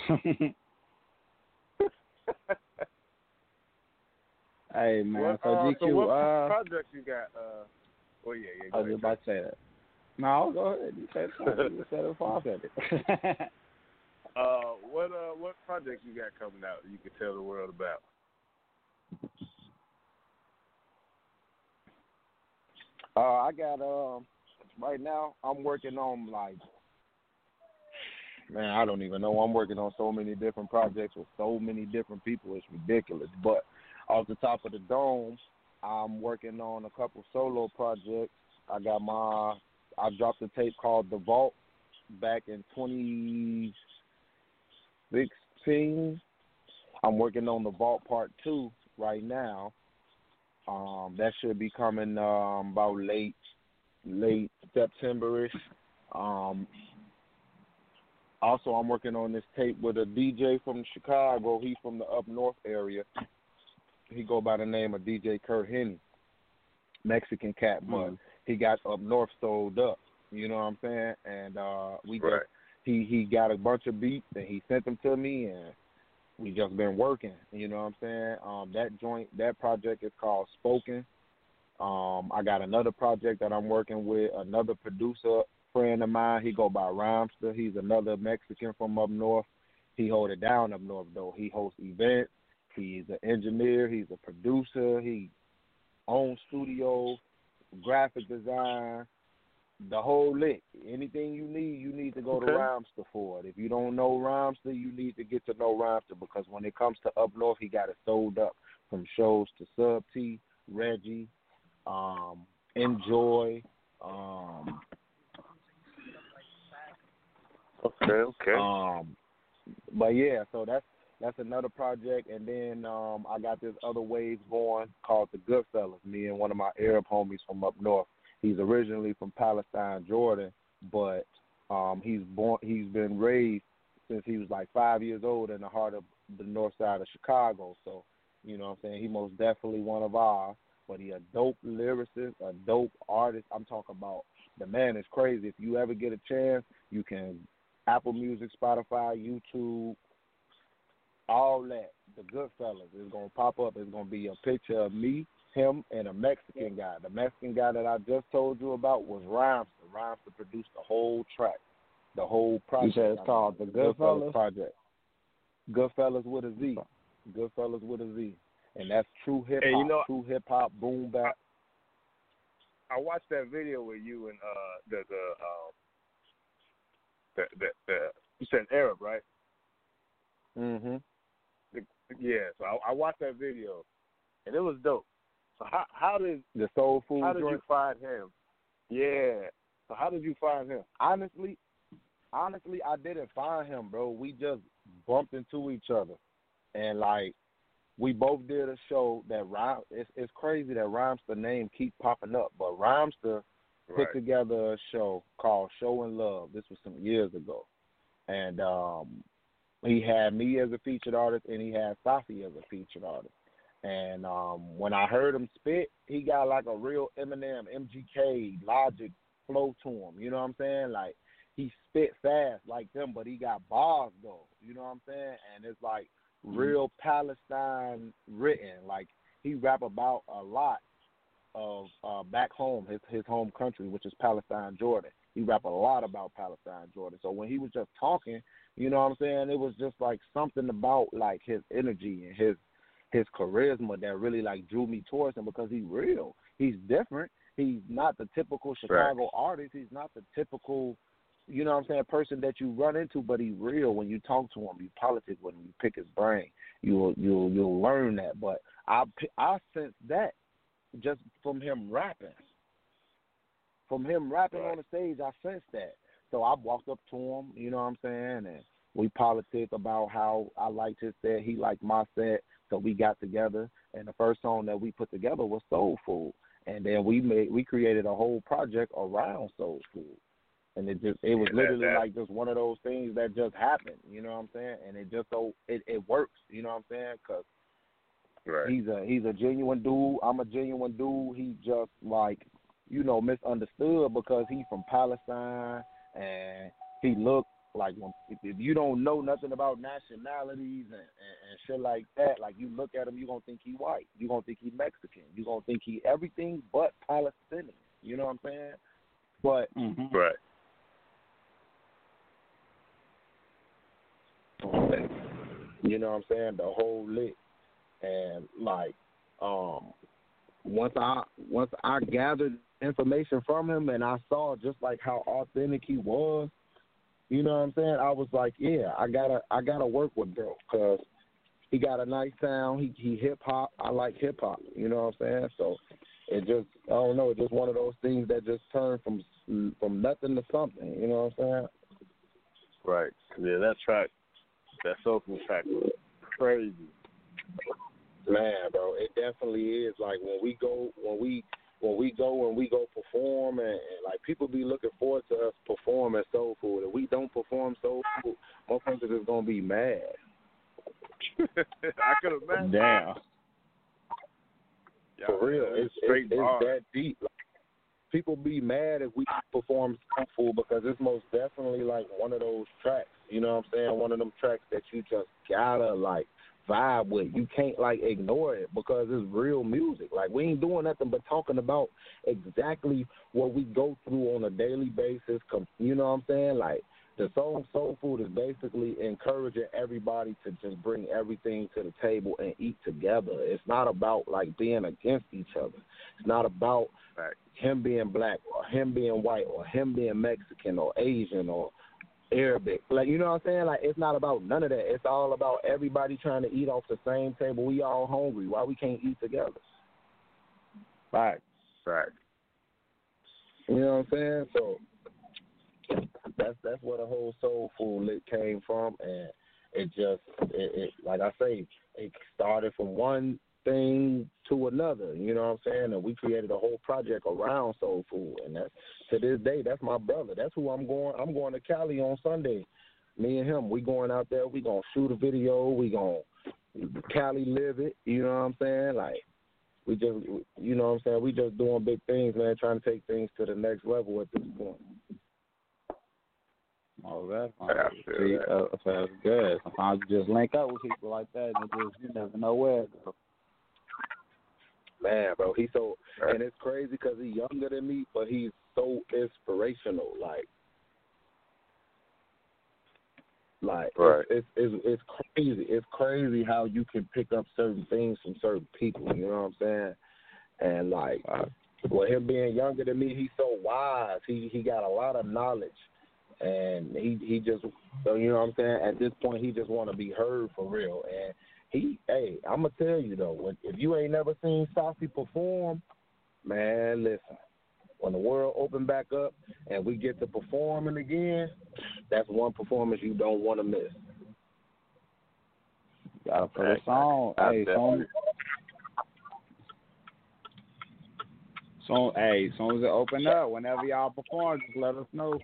Hey, man. So
what project you got?
I was about to say that. No, go ahead. You said something. You said it before I said it.
What project you got coming out that you can tell the world about?
I got right now I'm working on I don't even know. I'm working on so many different projects with so many different people. It's ridiculous. But off the top of the dome, I'm working on a couple solo projects. I dropped a tape called The Vault back in 2016. I'm working on The Vault Part 2 right now. That should be coming about late September-ish. Also, I'm working on this tape with a DJ from Chicago. He's from the up north area. He go by the name of DJ Kurt Henny, Mexican cat, but he got up north sold up. You know what I'm saying? And we
Right.
just he got a bunch of beats and he sent them to me, and we just been working. You know what I'm saying? That project is called Spoken. I got another project that I'm working with another producer friend of mine. He go by Rhymester. He's another Mexican from up north. He hold it down up north though. He hosts events. He's an engineer. He's a producer. He owns studios, graphic design, the whole lick. Anything you need to go to Rhymester for it. If you don't know Rhymester, you need to get to know Rhymester, because when it comes to up north, he got it sold up from shows to Sub T, Reggie, Enjoy.
Okay.
But yeah, so that's another project, and then I got this other wave going called the Goodfellas. Me and one of my Arab homies from up north. He's originally from Palestine, Jordan, but he's been raised since he was like 5 years old in the heart of the north side of Chicago. So, you know what I'm saying, he most definitely one of ours, but he a dope lyricist, a dope artist. I'm talking about, the man is crazy. If you ever get a chance, you can Apple Music, Spotify, YouTube, all that. The Goodfellas is going to pop up. It's going to be a picture of me, him, and a Mexican guy. The Mexican guy that I just told you about was Rhymester. Rhymester produced the whole track, the whole project.
You said it's called the Goodfellas?
Project. Goodfellas with a Z. Goodfellas with a Z. And that's true hip-hop,
Hey, you know,
true hip-hop, boom bap.
I watched that video with you and the you said Arab, right?
Mm-hmm.
Yeah, so I watched that video, and it was dope. So how did
the Soul Food
How did
joint?
you find him? Yeah. So how did you find him?
Honestly, I didn't find him, bro. We just bumped into each other, and like we both did a show that it's crazy that Rhymester name keep popping up, but Rhymester put together a show called Show and Love. This was some years ago, and he had me as a featured artist, and he had Safi as a featured artist. And when I heard him spit, he got like a real Eminem, MGK, Logic flow to him. You know what I'm saying? Like, he spit fast like them, but he got bars though. You know what I'm saying? And it's like real Palestine written. Like, he rap about a lot of back home, his home country, which is Palestine, Jordan. He rap a lot about Palestine, Jordan. So when he was just talking, you know what I'm saying, it was just like something about like his energy and his charisma that really like drew me towards him, because he's real. He's different. He's not the typical Chicago artist. He's not the typical, you know what I'm saying, person that you run into, but he's real. When you talk to him, you politic with him, you pick his brain, you'll learn that. But I sense that just from him rapping. From him rapping on the stage, I sensed that. So I walked up to him, you know what I'm saying, and we politic about how I liked his set, he liked my set, so we got together, and the first song that we put together was Soul Food. And then we created a whole project around Soul Food. And it was literally like just one of those things that just happened, you know what I'm saying? And it just it works, you know what I'm saying? Because he's a genuine dude. I'm a genuine dude. He just like, you know, misunderstood because he's from Palestine, and he looked like, if you don't know nothing about nationalities and shit like that, like you look at him, you're going to think he white. You're going to think he Mexican. You're going to think he everything but Palestinian. You know what I'm saying? But you know what I'm saying? The whole lick. And like, once I gathered information from him and I saw just like how authentic he was, you know what I'm saying, I was like, yeah, I gotta work with bro, because he got a nice sound. He hip hop. I like hip hop. You know what I'm saying? So it just, I don't know, it's just one of those things that just turned from nothing to something. You know what I'm saying?
Right. Yeah, that soulful track was crazy.
Man, bro, it definitely is. Like when we go perform, and like people be looking forward to us performing Soul Food. If we don't perform Soul Food, motherfuckers is gonna be mad.
I could imagine.
Damn.
Yeah,
for real, it's that deep. people be mad if we perform Soulful because it's most definitely like one of those tracks. You know what I'm saying? One of them tracks that you just gotta like vibe with. You can't like ignore it because it's real music. Like we ain't doing nothing but talking about exactly what we go through on a daily basis. You know what I'm saying? Like the song Soul Food is basically encouraging everybody to just bring everything to the table and eat together. It's not about like being against each other. It's not about him being black or him being white or him being Mexican or Asian or Arabic. Like, you know what I'm saying? Like, it's not about none of that. It's all about everybody trying to eat off the same table. We all hungry. Why we can't eat together?
Right.
You know what I'm saying? So that's where the whole Soulful Lit came from, and it just it like I say, it started from one thing to another. You know what I'm saying? And we created a whole project around Soulful, and that's to this day that's my brother. That's who I'm going to Cali on Sunday. Me and him, we going out there. We gonna shoot a video. We gonna Cali live it. You know what I'm saying? Like we just, you know what I'm saying? We just doing big things, man. Trying to take things to the next level at this point.
Oh, that's good. Sometimes you just link up with people like that, and you never know where it goes.
Man, bro, he's so, and it's crazy because he's younger than me, but he's so inspirational. It's crazy. It's crazy how you can pick up certain things from certain people. You know what I'm saying? And with him being younger than me, he's so wise. He got a lot of knowledge. And he just, you know what I'm saying, at this point, he just want to be heard for real. And I'm going to tell you, though, if you ain't never seen Safi perform, man, listen, when the world open back up and we get to performing again, that's one performance you don't want to miss.
Got to put a song. Soon as it open up, whenever y'all perform, just let us know.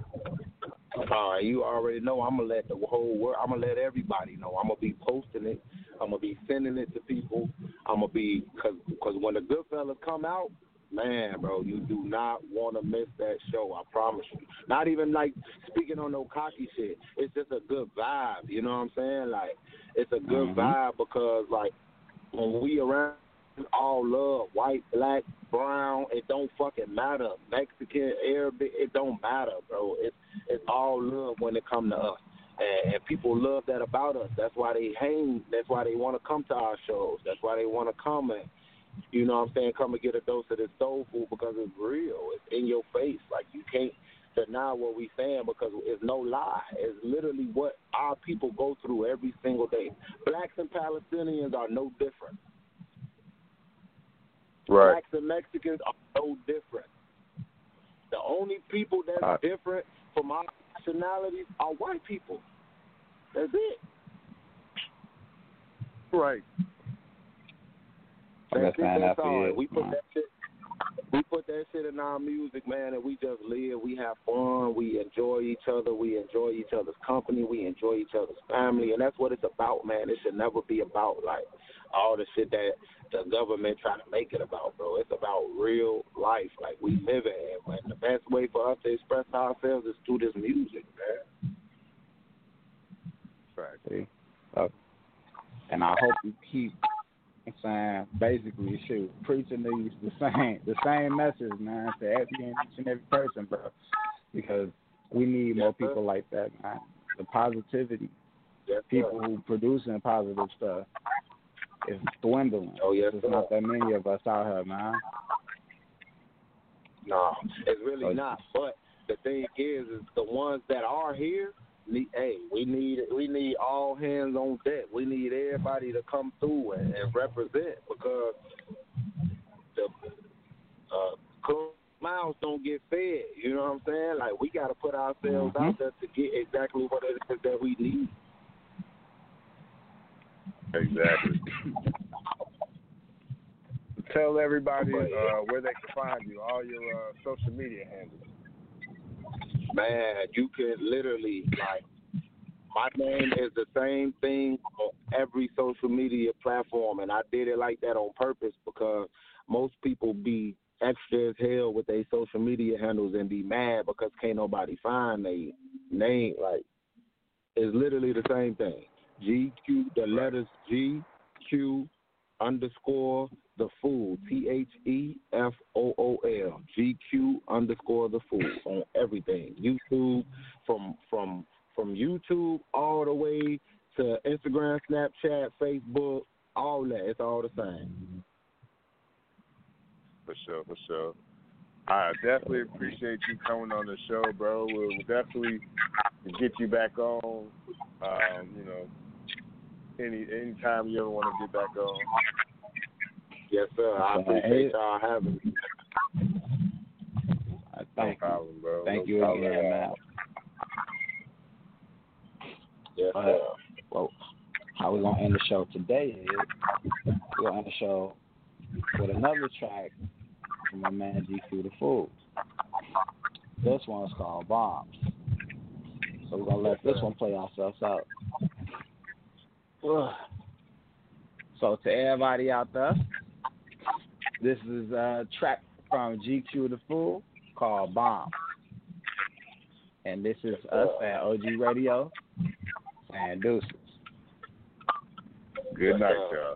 You already know. I'm gonna let the whole world. I'm gonna let everybody know. I'm gonna be posting it. I'm gonna be sending it to people. I'm gonna be because when the Goodfellas come out, man, bro, you do not want to miss that show. I promise you. Not even like speaking on no cocky shit. It's just a good vibe. You know what I'm saying? Like it's a good vibe because like when we around. All love, white, black, brown, it don't fucking matter. Mexican, Arabic, it don't matter, bro. It's all love when it come to us. And people love that about us. That's why they hang. That's why they want to come to our shows. That's why they want to come and, you know what I'm saying, come and get a dose of this soul food because it's real. It's in your face. Like, you can't deny what we saying because it's no lie. It's literally what our people go through every single day. Blacks and Palestinians are no different.
Right.
Blacks and Mexicans are no different. The only people that's different from our nationalities are white people. That's it.
Right.
That's all. We put that shit in our music, man, and we just live. We have fun. We enjoy each other. We enjoy each other's company. We enjoy each other's family, and that's what it's about, man. It should never be about like all the shit that the government trying to make it about, bro. It's about real life, like we live it. And the best way for us to express ourselves is through this music, man.
Right.
And I hope you keep basically preaching the same message, man, to each and every person, bro. Because we need more people like that, man. The positivity. People who producing positive stuff. It's dwindling.
Oh, yes,
there's not that many of us out here, man.
No, it's really not. But the thing is the ones that are here, we need all hands on deck. We need everybody to come through and represent because the mouths don't get fed. You know what I'm saying? Like we got to put ourselves out there to get exactly what it is that we need.
Exactly. Tell everybody where they can find you, all your social media handles.
Man, you can literally, my name is the same thing on every social media platform, and I did it like that on purpose because most people be extra as hell with their social media handles and be mad because can't nobody find they name. Like, it's literally the same thing. GQ, the letters GQ _the fool, THEFOOL, GQ _ the fool on everything. YouTube, from YouTube all the way to Instagram, Snapchat, Facebook, all that. It's all the same.
For sure. I definitely appreciate you coming on the show, bro. We'll definitely get you back on. Anytime you ever want to get back on.
Yes, sir. I appreciate y'all having me.
No problem, bro. Thank you again, man.
Yes, sir.
Well, how we're gonna end the show today is we're gonna end the show with another track from my man GQ the Fool. This one's called Bombs. So we're gonna let this one play ourselves out. So to everybody out there, this is a track from GQ the Fool called Bombs. And this is us at OG Radio and deuces.
Good night, y'all.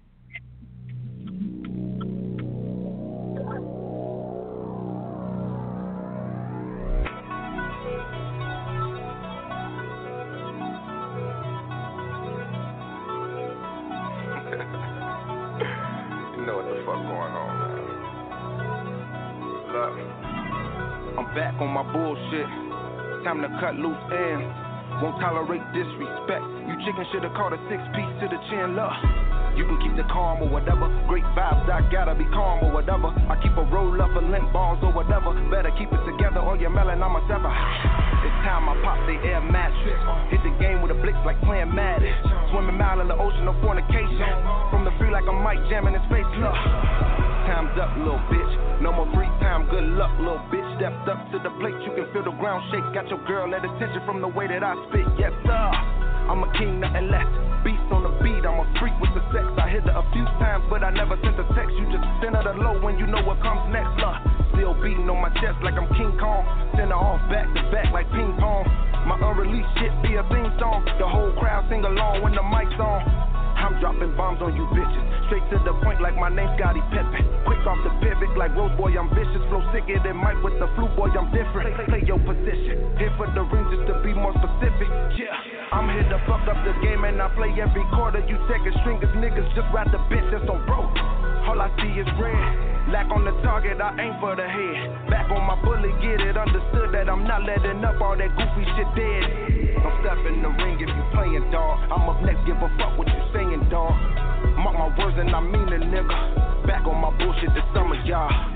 Back on my bullshit. Time to cut loose ends. Won't tolerate disrespect. You chicken shoulda caught a 6-piece to the chin. Look, you can keep the calm or whatever. Great vibes, I gotta be calm or whatever. I keep a roll up of lint balls or whatever. Better keep it together or you're melon on myself. It's time I pop the air mattress. Hit the game with a blitz like playing Madden. Swimming mile in the ocean of fornication. From the free like a mic jamming his face. Look, time's up, little bitch. No more free time, good luck, little bitch. Stepped up to the plate, you can feel the ground shake. Got your girl at attention from the way that I spit. Yes, sir. I'm a king, nothing less. Beast on the beat, I'm a freak with the sex. I hit her a few times, but I never sent a text. You just send her the low when you know what comes next. Still beating on my chest like I'm King Kong. Send her off back to back like ping pong. My unreleased shit be a theme song. The whole crowd sing along when the mic's on. I'm dropping bombs on you bitches. Straight to the point like my name's Scottie Pippen. Quick off the pivot like Rose Boy, I'm vicious. Flow sicker than Mike with the flu boy, I'm different. Play your position. Here for the ring just to be more specific. Yeah, I'm here to fuck up the game and I play every quarter. You second stringers niggas just ride the bench that's on broke. All I see is red. Lack on the target, I aim for the head. Back on my bullet, get it understood that I'm not letting up all that goofy shit dead. Don't step in the ring if you playing, dog. I'm up next, give a fuck what you saying, dog. Mark my words and I mean it, nigga. Back on my bullshit this summer, y'all.